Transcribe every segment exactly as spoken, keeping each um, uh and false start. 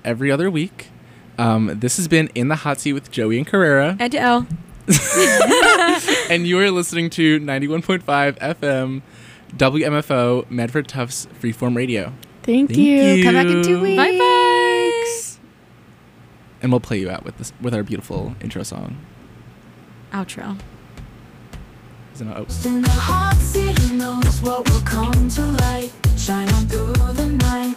every other week. Um, this has been In the Hot Seat with Joey and Carrera. And Elle. And you are listening to ninety-one point five F M W M F O Medford Tufts Freeform Radio. Thank, Thank you. you. Come back in two weeks. Bye bye. And we'll play you out with this with our beautiful intro song. Outro. Is it not? Oh. In the hot seat, who knows what will come to light? Shine on through the night.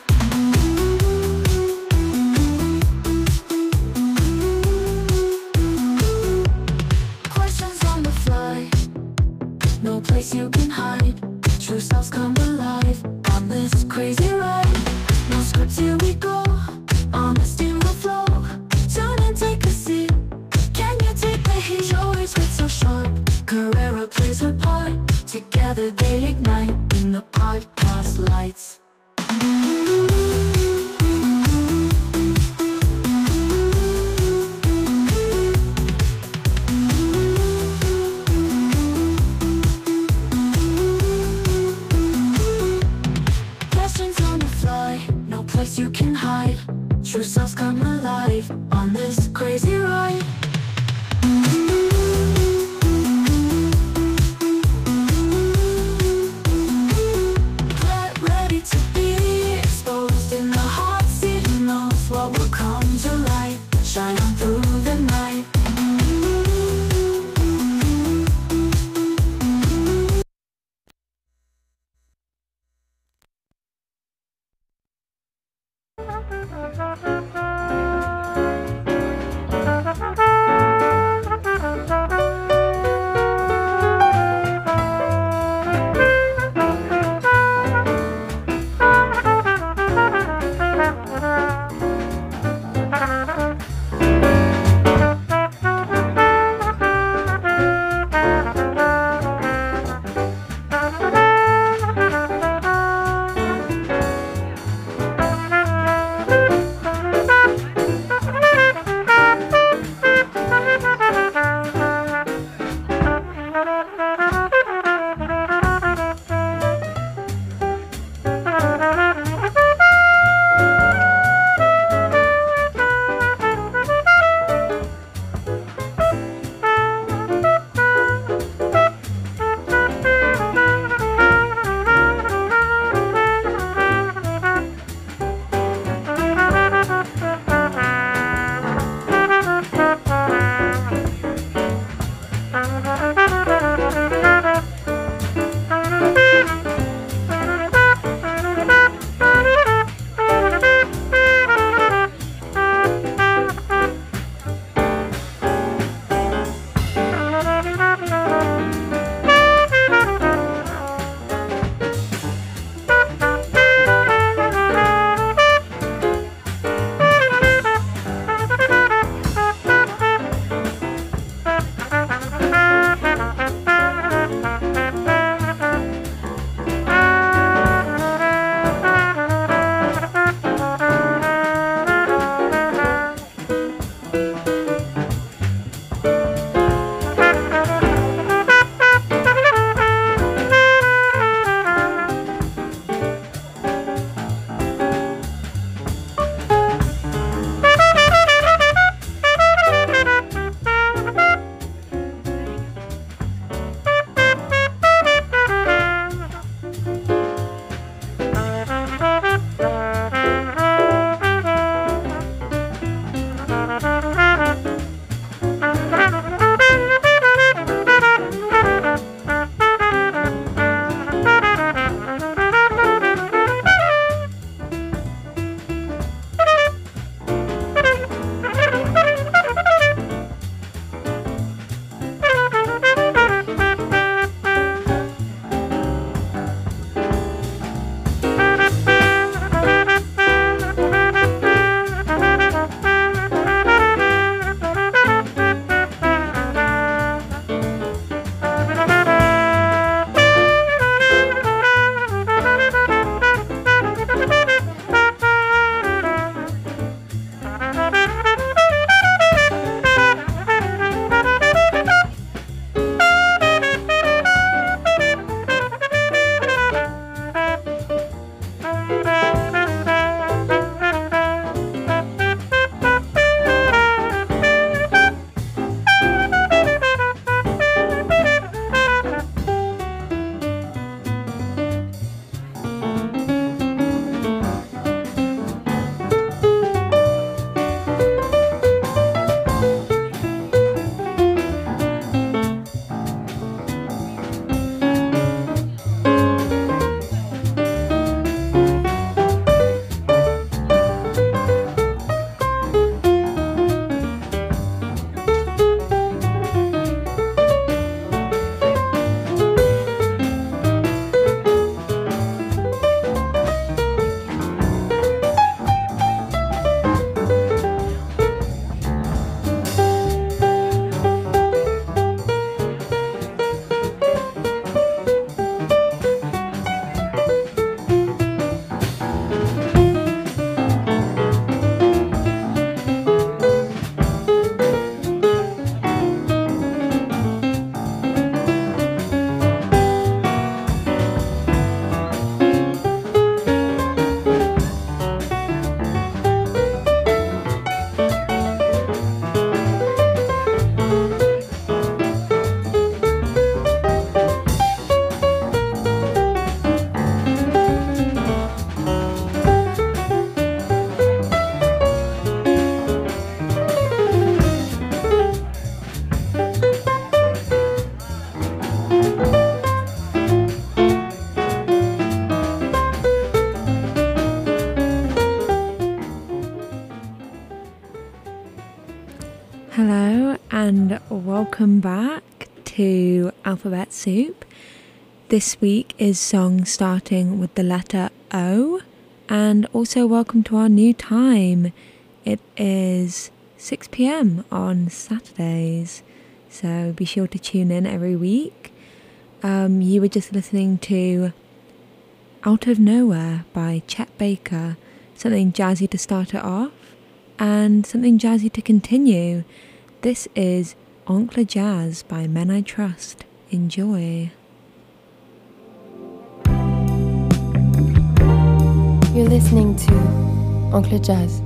Questions on the fly, no place you can hide. True selves come alive on this crazy ride. No scripts, here we go. Honesty will flow. Tune and take a seat. Can you take the heat? Always wit so sharp. Carrera plays her part. Together they ignite in the podcast lights. Questions on the fly, no place you can hide. True selves come alive on this crazy ride. Get ready to be exposed in the hot seat. Who knows what will come to light? Shine on through the night. Thank you. Hello and welcome back to Alphabet Soup. This week is songs starting with the letter O, and also welcome to our new time. It is six p.m. on Saturdays, so be sure to tune in every week. Um, you were just listening to Out of Nowhere by Chet Baker, something jazzy to start it off and something jazzy to continue. This is Oncle Jazz by Men I Trust. Enjoy. You're listening to Oncle Jazz.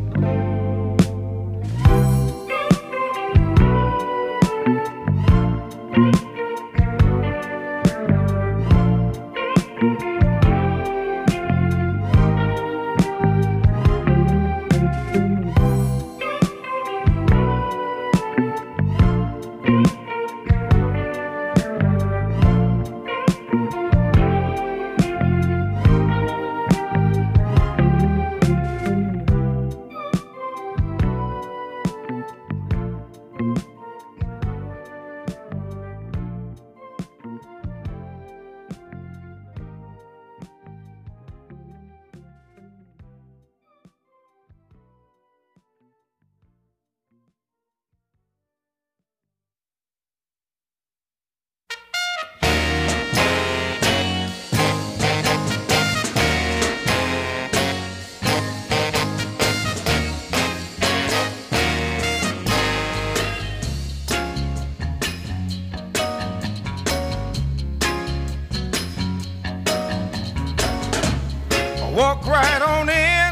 Walk right on in,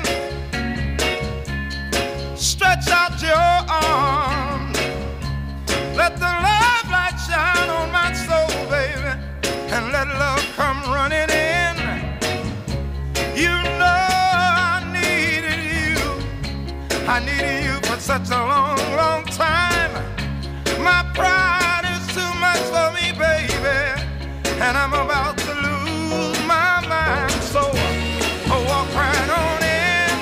stretch out your arms, let the love light shine on my soul, baby, and let love come running in. You know I needed you, I needed you for such a long, long time. My pride is too much for me, baby, and I'm about to lose my mind, so walk right on in.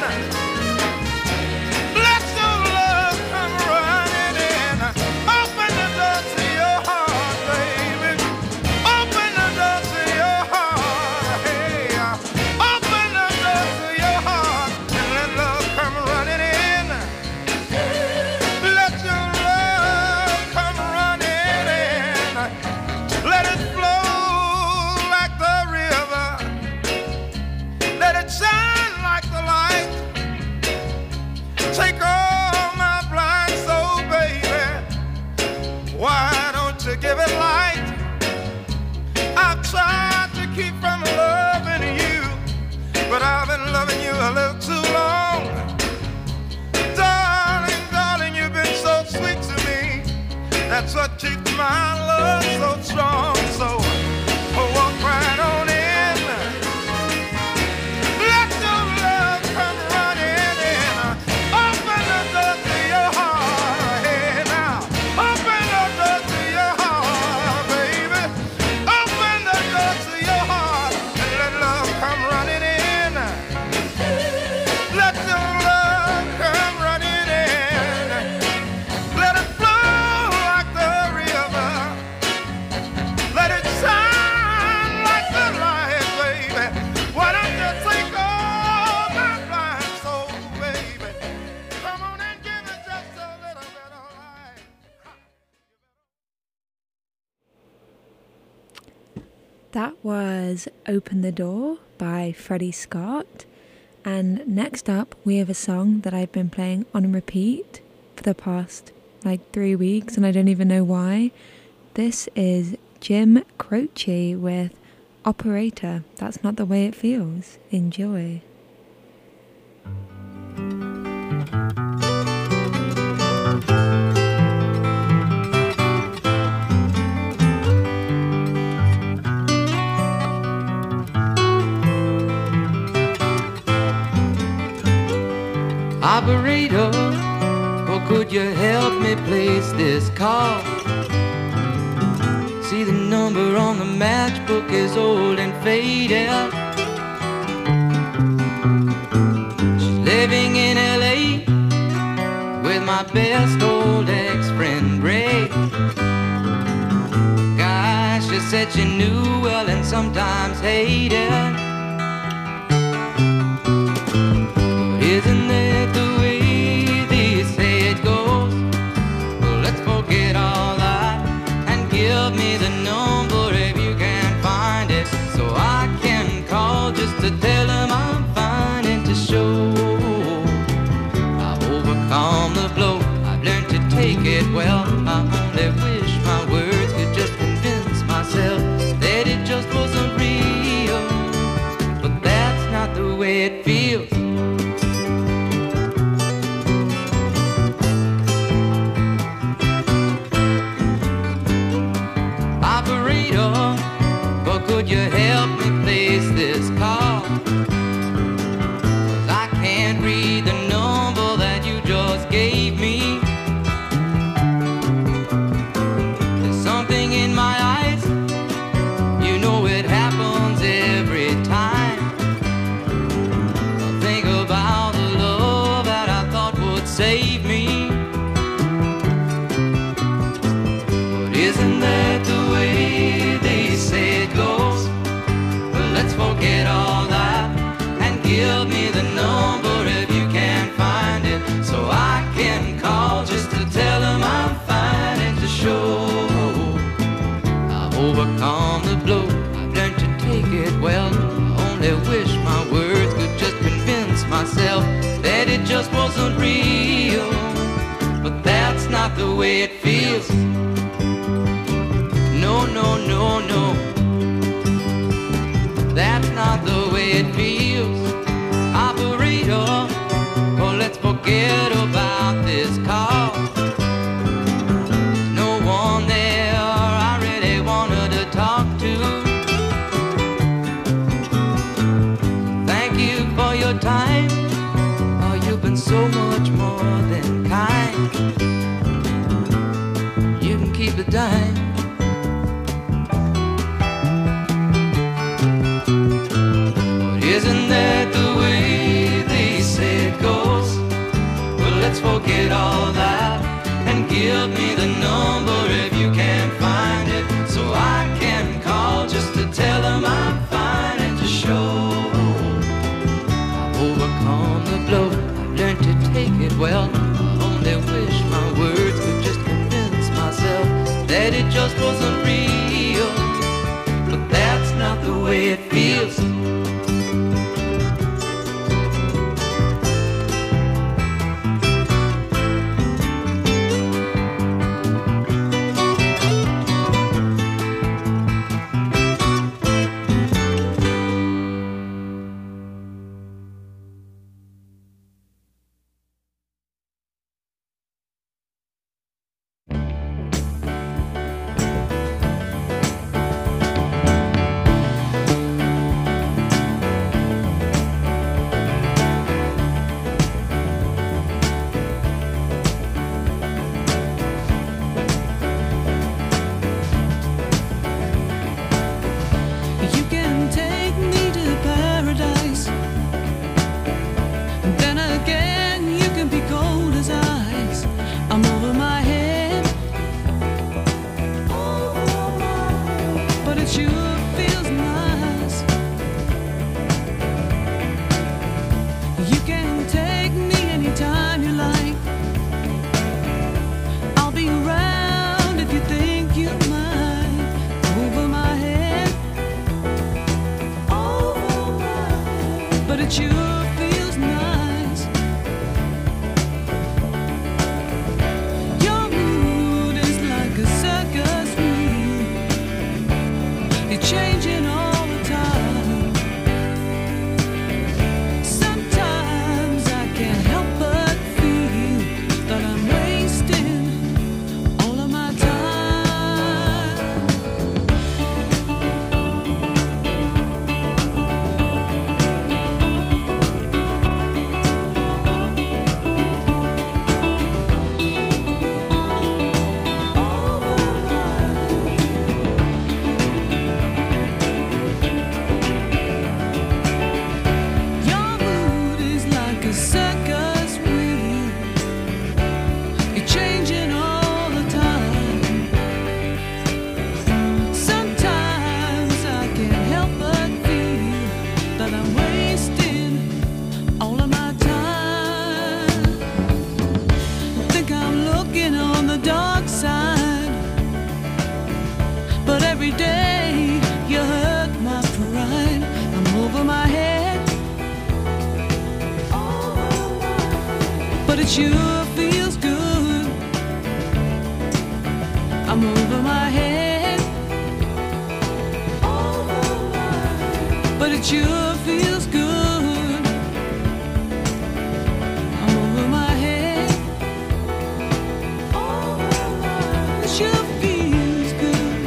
Let your love come running in. Open the door to your heart, baby. Open the door to your heart. Hey, open the door to your heart and let love come running in. Let your love come running in. Let it flow like the river. Let it shine like the light. Take all my blind soul, baby. Why don't you give it light? I've tried to keep from loving you, but I've been loving you a little too long. Darling, darling, you've been so sweet to me. That's what keeps my love so strong. So walk right on in. That was Open the Door by Freddie Scott. And next up, we have a song that I've been playing on repeat for the past like three weeks, and I don't even know why. This is Jim Croce with Operator. That's Not the Way It Feels. Enjoy. Operator, or could you help me place this call? See, the number on the matchbook is old and faded. She's living in L A with my best old ex friend Ray. Gosh, she said she knew well and sometimes hated. But isn't that the way they say it goes? Well, let's forget all that and give me the number if you can find it, so I can call just to tell him I'm fine and to show I've overcome the blow. I've learned to take it well. I only wish my words could just convince myself that it just wasn't real, but that's not the way it feels. Operator, but could you help me place this call? 'Cause I can't read the number that you just gave me. There's something in my eyes, you know it happens every time. I think about the love that I thought would save me. But isn't that the way they say it goes? Well, let's forget all that and give me the number if you can find it, so I can call just to tell them I'm fine and to show I've overcome the blow. I've learned to take it well. I only wish my words could just convince myself that it just wasn't real, but that's not the way it feels. No, no, no, no, that's not the way it feels. Operator, oh, let's forget about this call. There's no one there I really wanted to talk to. Thank you for your time. Oh, you've been so much more than kind. You can keep the dime. Isn't that the way they say it goes? Well, let's forget all that and give me the number if you can find it, so I can call just to tell them I'm fine and to show I've overcome the blow. I've learned to take it well. I only wish my words could just convince myself that it just wasn't real, but that's not the way it feels. but it sure feels good. I'm over my head, but it sure feels good. I'm over my head, it sure feels good.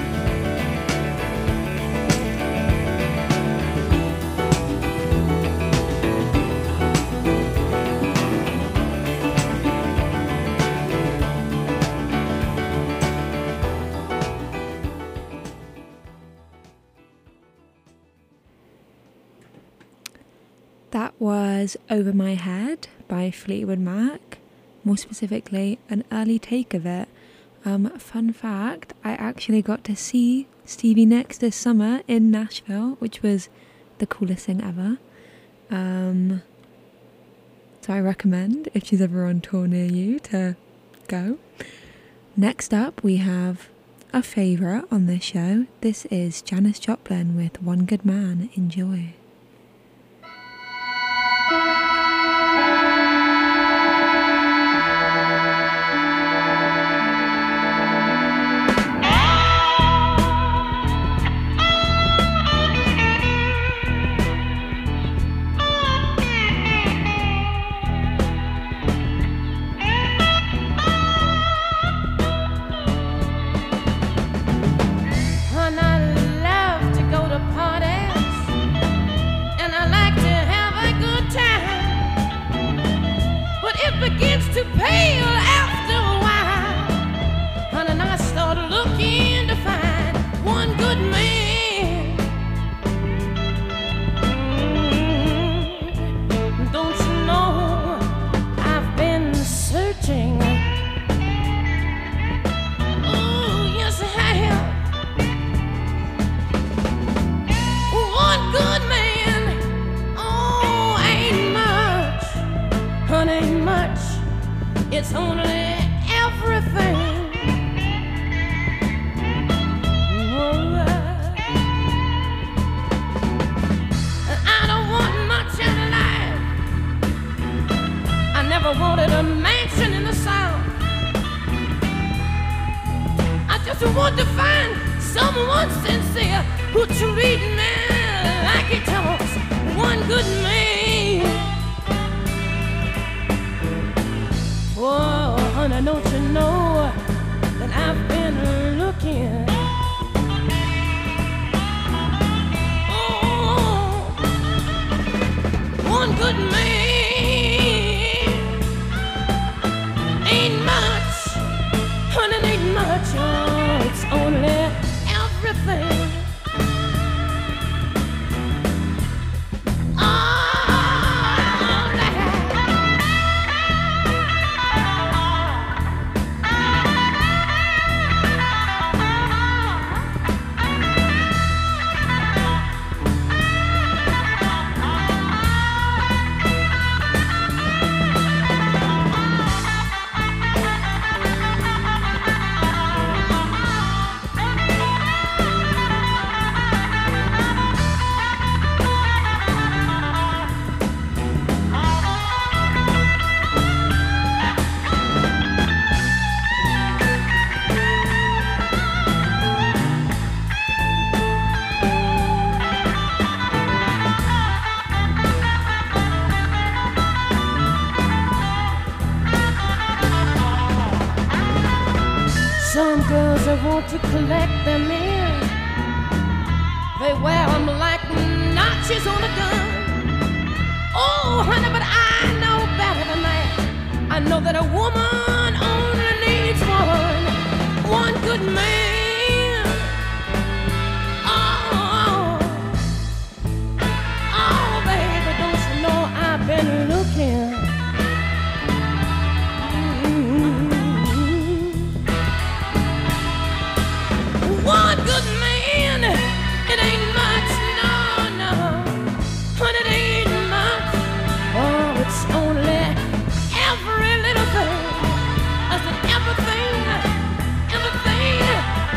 That was Over My Head by Fleetwood Mac, more specifically an early take of it. Um, fun fact, I actually got to see Stevie Nicks this summer in Nashville, which was the coolest thing ever. Um, so I recommend, if she's ever on tour near you, to go. Next up we have a favourite on this show. This is Janis Joplin with One Good Man. Enjoy. And I love to go to parties, and I like to have a good time. But it begins to pale after a while, and I start looking to find one good man. Mm, Don't you know I've been searching? Oh, yes, I have. One good man, oh, ain't much, honey, ain't much. It's only everything. Oh, I don't want much in life. I never wanted a mansion in the South. I just want to find someone sincere who treat me like he talks. One good man. Oh, honey, don't you know that I've been looking? Oh, one good man ain't much, honey, ain't much. Oh, it's only everything. Some girls that want to collect them in, they wear them like notches on a gun. Oh, honey, but I know better than that. I know that a woman only needs one, one good man. Oh, oh, baby, don't you know I've been looking? One good man, it ain't much, no, no, honey, it ain't much. Oh, it's only every little thing. I said everything, everything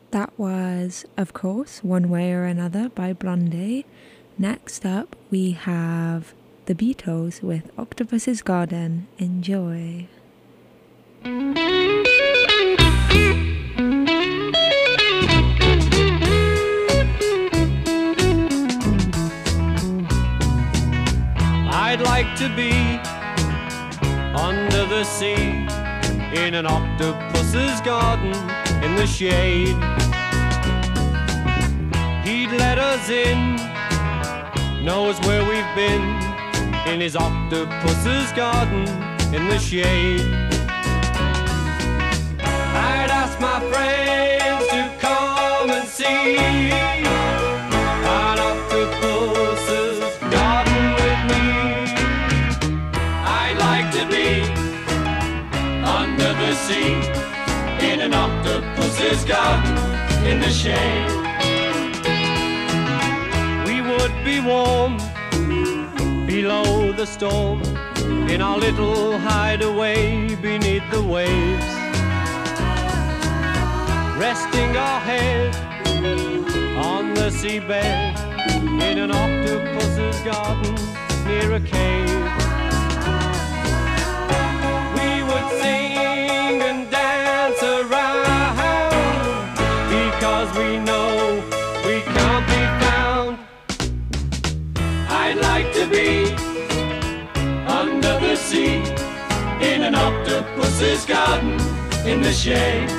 That was, of course, One Way or Another by Blondie. Next up, we have The Beatles with Octopus's Garden. Enjoy. I'd like to be under the sea in an octopus's garden in the shade. He'd let us in, knows where we've been, in his octopus's garden in the shade. I'd ask my friends to come and see an octopus's garden with me. I'd like to be under the sea in an octopus's garden in the shade. We would be warm below the storm in our little hideaway beneath the waves, resting our head on the seabed in an octopus's garden near a cave. We would sing and dance around because we know we can't be found. I'd like to be under the sea in an octopus's garden in the shade.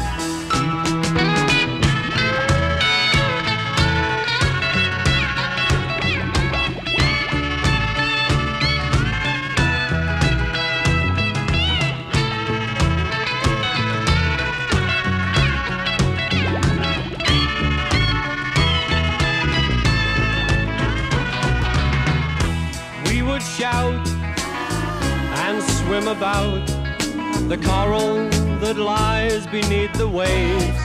Shout and swim about the coral that lies beneath the waves.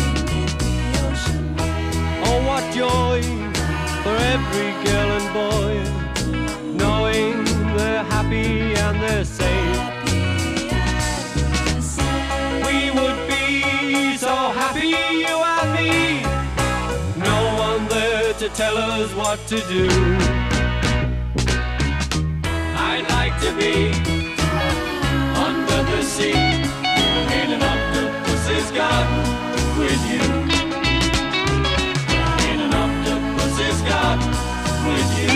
Oh, what joy for every girl and boy, knowing they're happy and they're safe. We would be so happy, you and me, no one there to tell us what to do. I'd like to be under the sea in an octopus's garden with you. In an octopus's garden with you.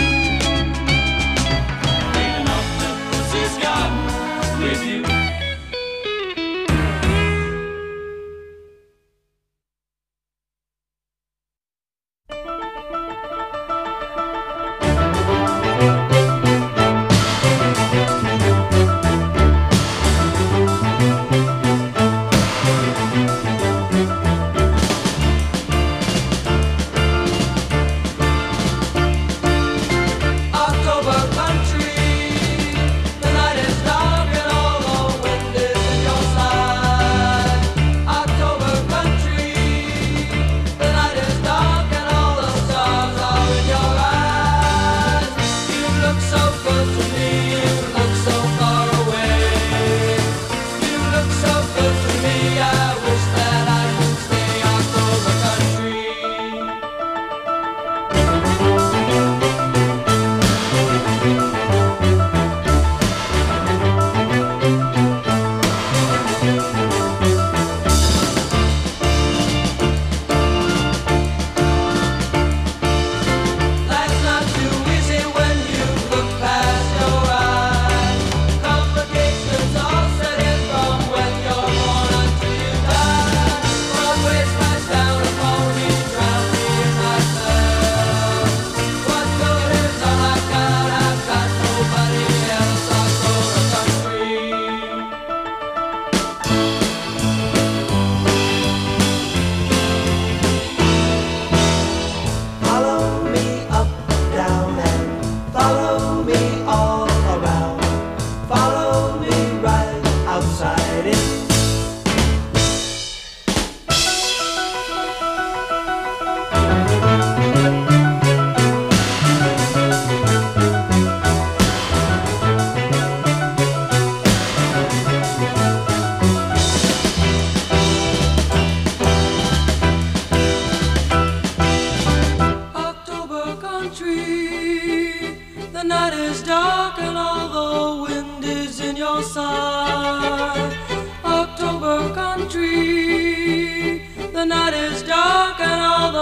In an octopus's garden with you. October country, the night is dark and all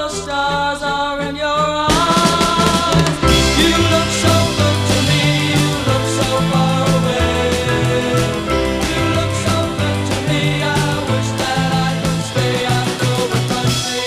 stars are in your eyes. You look so good to me, you look so far away. You look so good to me, I wish that I could stay out over country.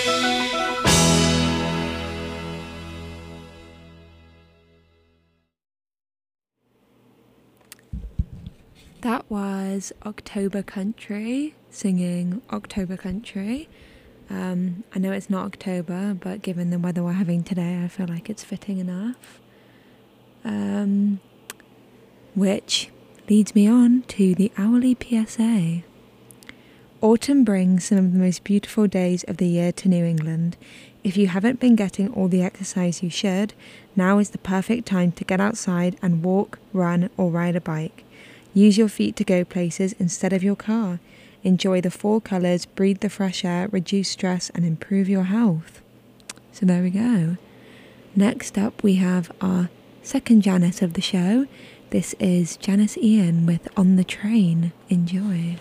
That was October Country singing October Country. Um, I know it's not October, but given the weather we're having today, I feel like it's fitting enough. Um, which leads me on to the hourly P S A. Autumn brings some of the most beautiful days of the year to New England. If you haven't been getting all the exercise you should, now is the perfect time to get outside and walk, run, or ride a bike. Use your feet to go places instead of your car. Enjoy the four colours, breathe the fresh air, reduce stress, and improve your health. So there we go. Next up, we have our second Janice of the show. This is Janice Ian with On the Train. Enjoy.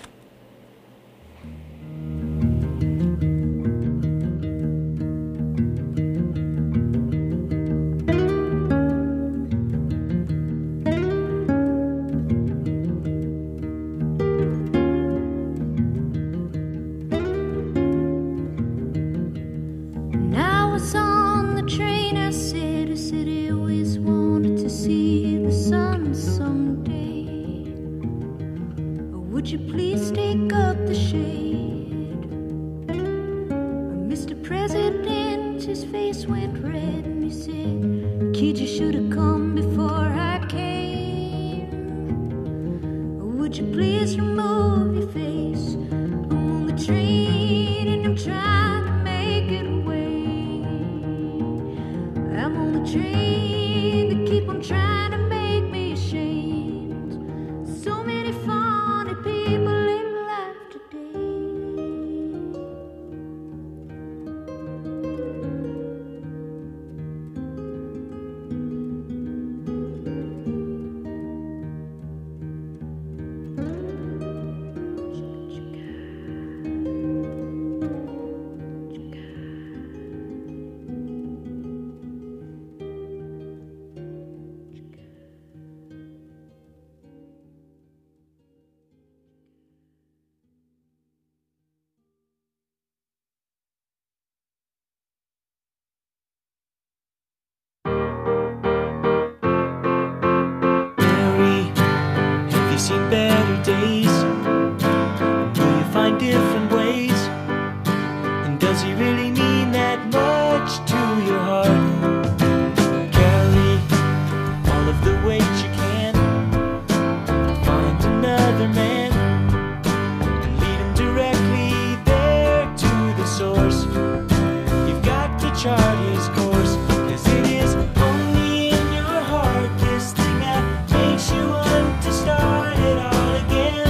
Now it's on the train, I said, a city always wanted to see the sun someday. Would you please take up the shade? Mister President, his face went red and he said, kid, you should have come before I came. Would you please remove your face? I'm on the train and I'm trying to make it away. I'm on the train to keep on trying to make me ashamed. So many funny people in life today. Mary, have you seen better days? Will you find different ways? And does he really mean that much to your heart? Carry all of the weight you can. Find another man and lead him directly there to the source. You've got to chart his course, 'cause it is only in your heart, this thing that makes you want to start it all again.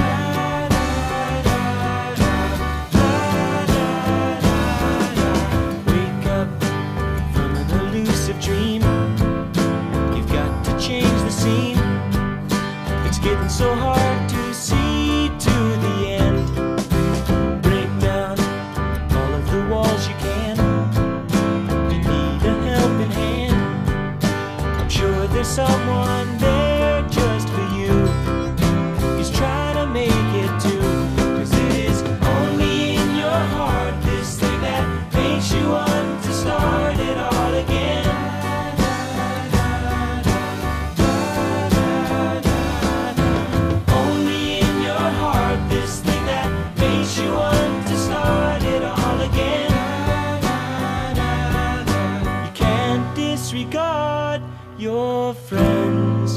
Wake up from an elusive dream. You've got to change the scene. It's getting so hard to see to the end. Break down all of the walls you can. You need a helping hand. I'm sure there's someone there just for you. He's trying to make it too. 'Cause it is only in your heart, this thing that makes you want to start it all again. Only in your heart, this thing that makes you want to start it all again. You can't disregard your friends,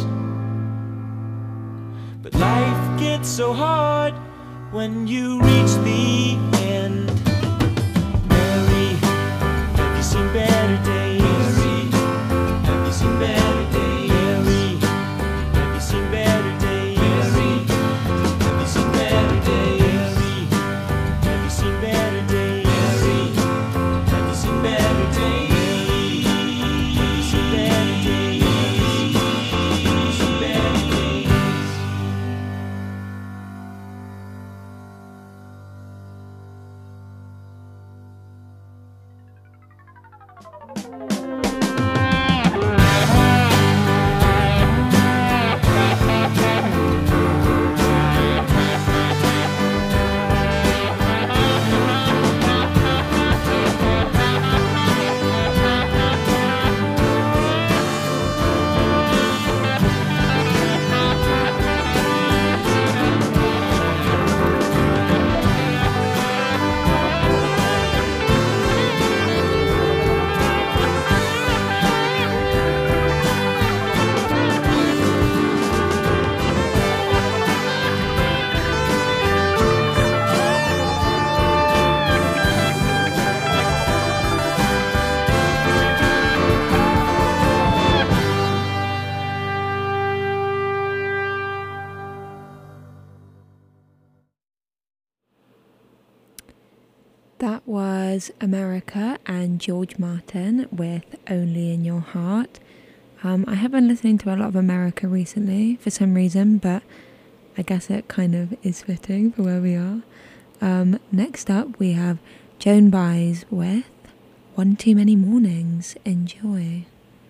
but life gets so hard when you reach the end. Mary, have you seen better days? Mary, have you seen better days? Mary, have you seen better days? Mary, have you seen better days? Mary, have you seen better days? Mary, have you seen better days? Have you seen better days? Have you seen better days? That was America and George Martin with Only in Your Heart. Um, I have been listening to a lot of America recently for some reason, but I guess it kind of is fitting for where we are. Um, next up, we have Joan Baez with One Too Many Mornings. Enjoy.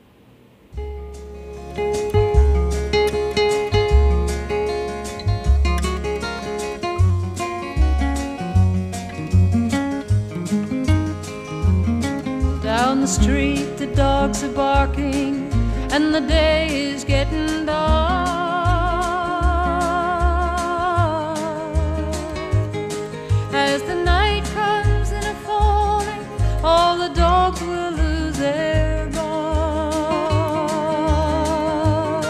Down the street the dogs are barking and the day is getting dark. As the night comes in a falling, all the dogs will lose their guard,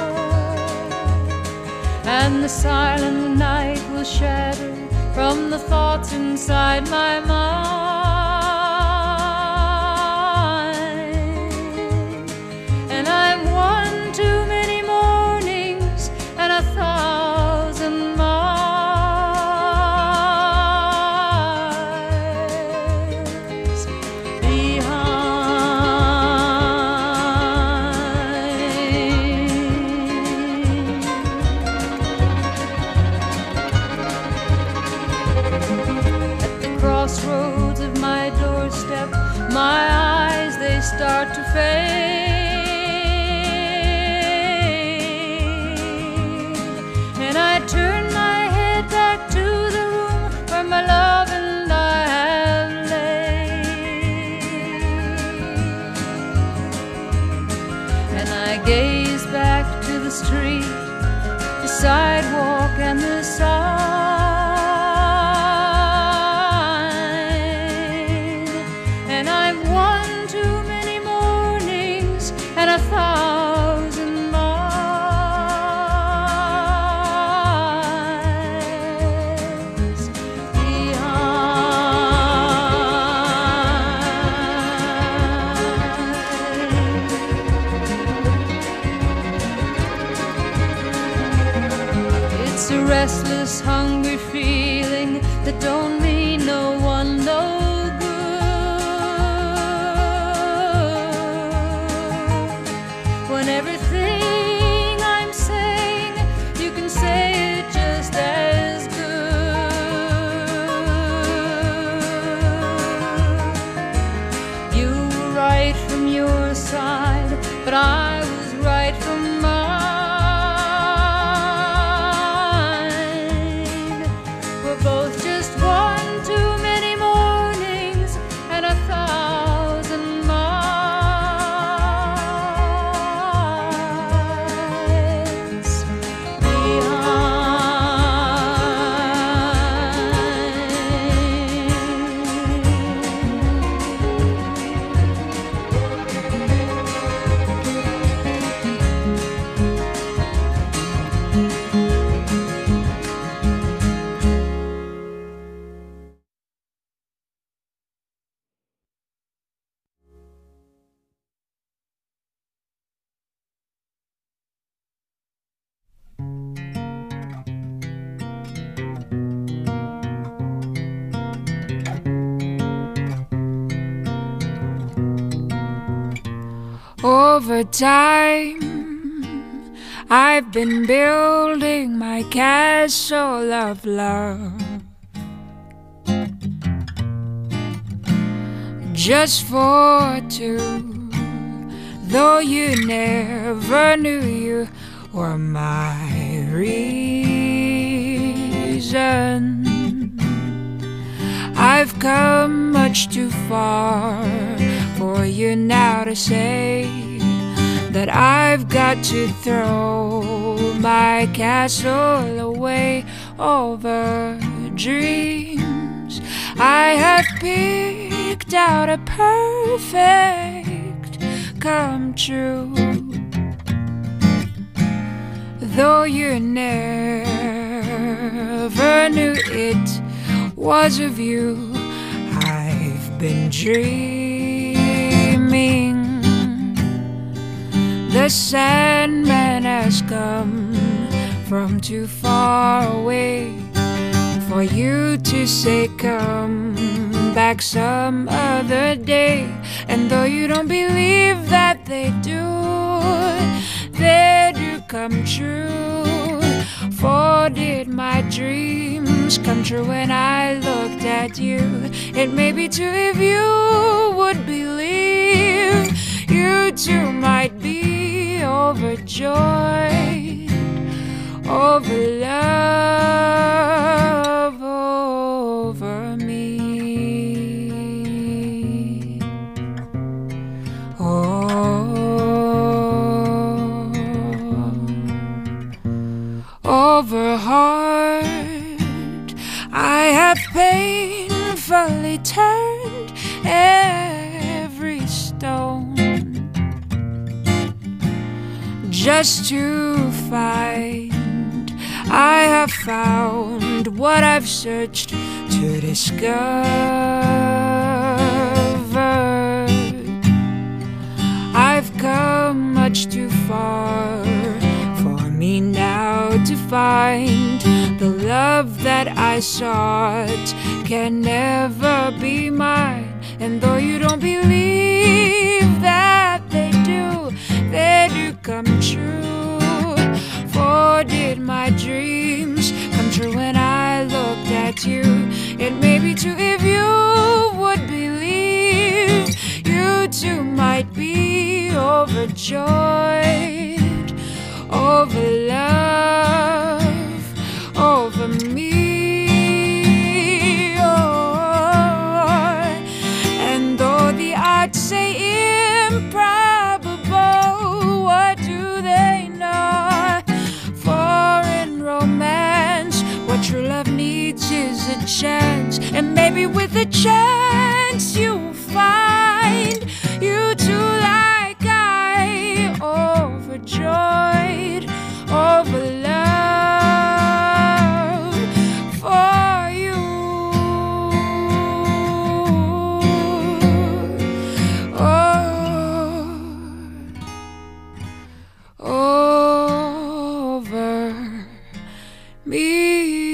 and the silent night will shatter from the thoughts inside my mind. Start to fade, and I turn my head back to the room where my love and I have laid, and I gaze back to the street, the sidewalk and the sign, and I'm one too many mornings and a thousand miles behind. It's a restless, hungry feeling that don't mean no one no everything I'm saying, you can say it just as good. You were right from your side, but I was right from mine. We're both just one too many mornings and a thousand miles. Over time, I've been building my castle of love, just for two, though you never knew you were my reason. I've come much too far for you now to say that I've got to throw my castle away over dreams. I have picked out a perfect come true, though you never knew it was of you I've been dreaming. The Sandman has come from too far away for you to say come back like some other day. And though you don't believe that they do, they do come true. For did my dreams come true when I looked at you? It may be true if you would believe. You too might be overjoyed over love over me. Oh, over heart I have painfully turned every stone, just to find I have found what I've searched to discover. I've come much too far for me now to find the love that I sought can never be mine. And though you don't believe that they do, they do come true. For did my dreams come true when I looked at you? It may be true if you would believe. You too might be overjoyed over love over me. Oh, and though the odds say improbable, what do they know? For in romance, what true love needs is a chance. And maybe with a chance you'll find you too like I, overjoyed over love for you. Oh, over me.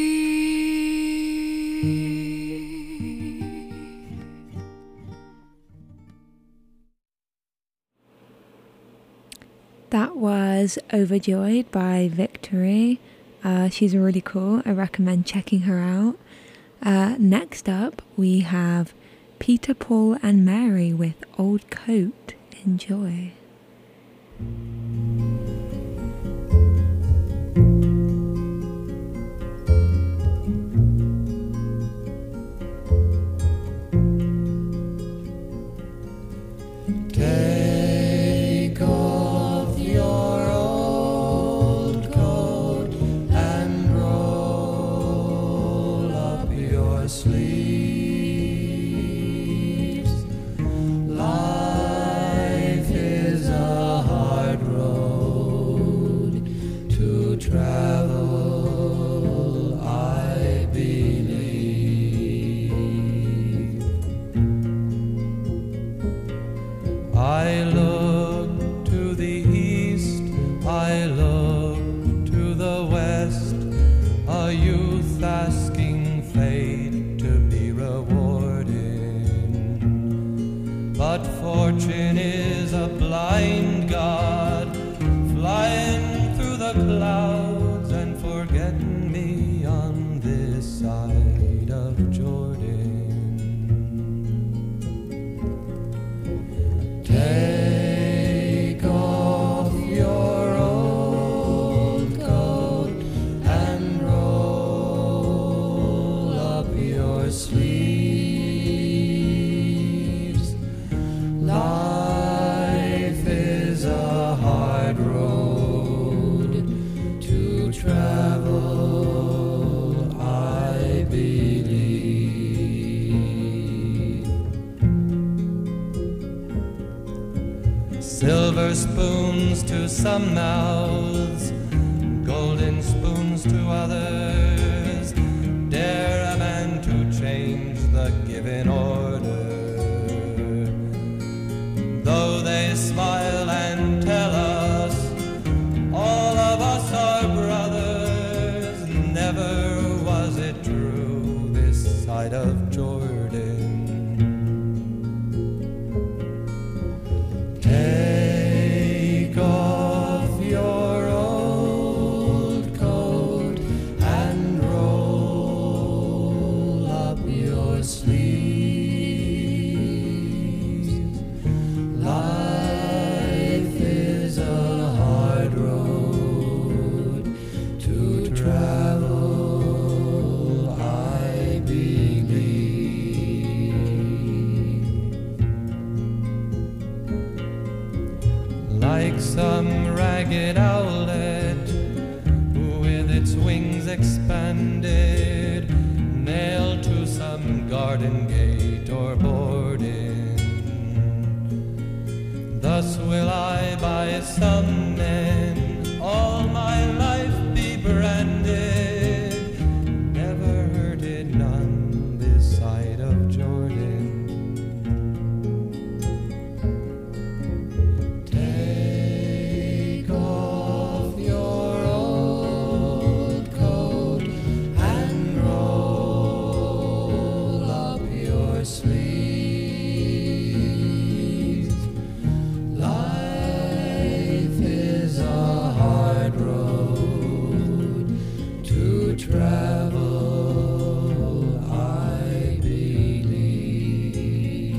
That was Overjoyed by Victory. Uh, she's really cool. I recommend checking her out. Uh, next up, we have Peter, Paul and Mary with Old Coat. Enjoy. Take off your old coat and roll up your sleeves. Life is a hard road to travel, I believe. I look to the east, I look to the west, a youth asking fate to be rewarded. But fortune is a blind god, flying through the clouds and forgetting me on this side of Jordan. Take off your old coat and roll up your sleeves. Life is a hard road to travel, I believe. Silver spoons to some mouths, golden spoons to others. Dare a man to change the given order. Though they smile and tell us all of us are brothers, never was it true this side of Jordan. expanded, nailed to some garden gate or board in. Thus will I by some men all my life be branded, never hurted none this side of Jordan. Take off your old coat and roll up your sleeves. Life is a hard road to travel, I believe.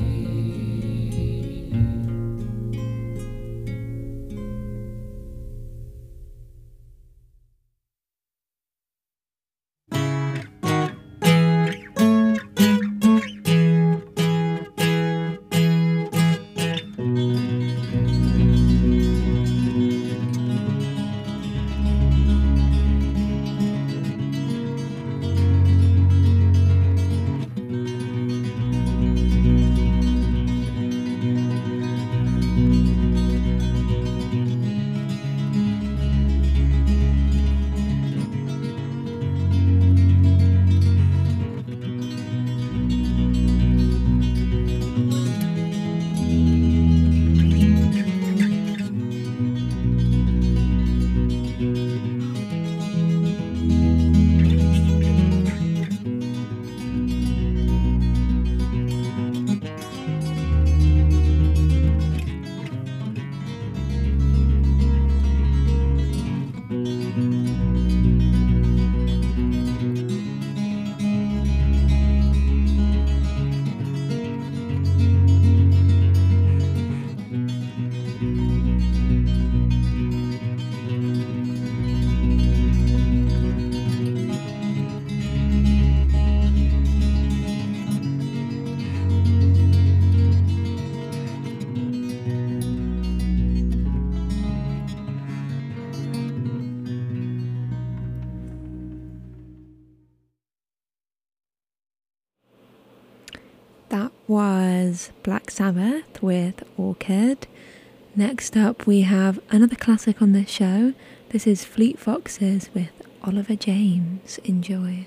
That was Black Sabbath with Orchid. Next up, we have another classic on this show. This is Fleet Foxes with Oliver James. Enjoy.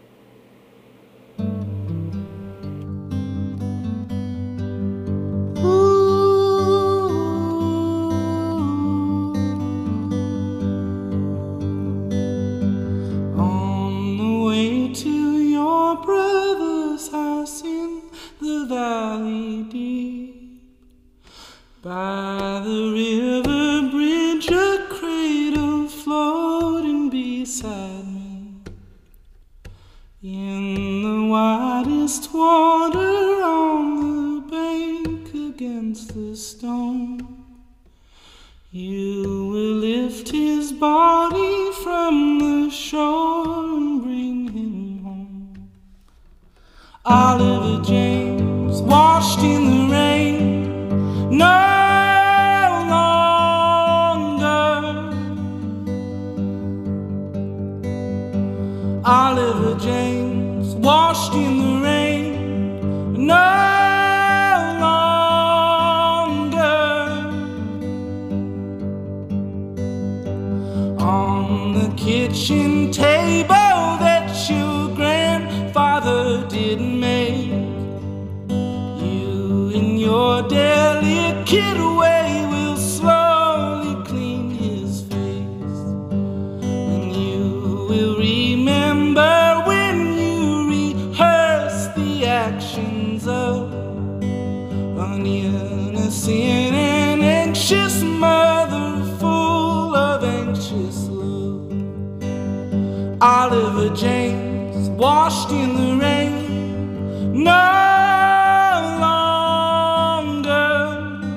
On the way to your brother's house in the valley deep, by the river bridge a cradle floating beside me, in the widest water on the bank against the stone. You will lift his body from the shore and bring him home. Oliver James, washed in the rain, no longer. Oliver James, washed in the rain, no longer. On the kitchen table that your grandfather did make, you in your delicate way will slowly clean his face, and you will remember when you rehearse the actions of an innocent and anxious mother full of anxious love. Oliver James, washed in the rain, no longer.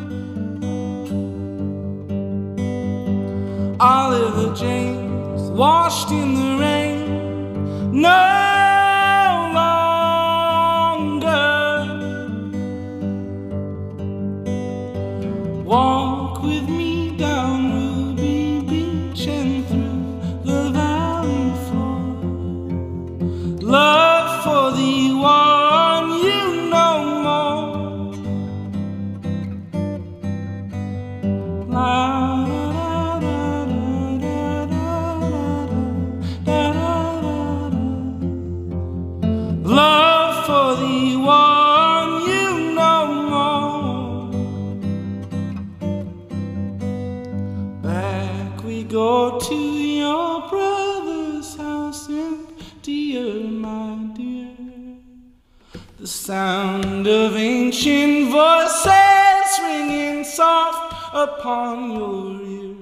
Oliver James, washed in the rain, no longer. Walk with me down Ruby Beach and through the valley floor. The sound of ancient voices ringing soft upon your ear.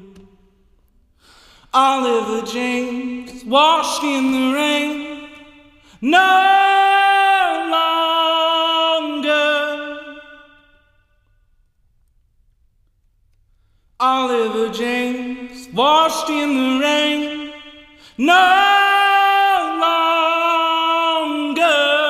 Oliver James washed in the rain, no longer. Oliver James washed in the rain, no longer.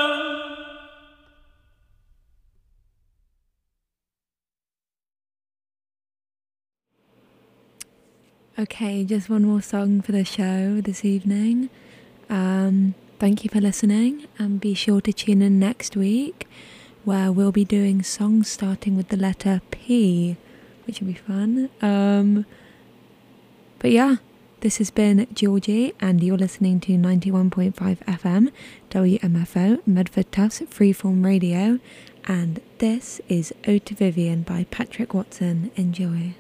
Okay, just one more song for the show this evening. Um, thank you for listening, and be sure to tune in next week where we'll be doing songs starting with the letter P, which will be fun. Um, but yeah, this has been Georgie, and you're listening to ninety-one point five F M, W M F O, Medford Tufts Freeform Radio, and this is Ode to Vivian by Patrick Watson. Enjoy.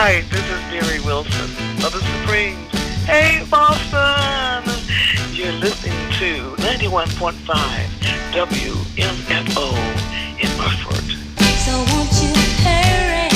Hi, this is Mary Wilson of the Supremes. Hey, Boston! You're listening to ninety-one point five W M F O in Hartford. So won't you hurry?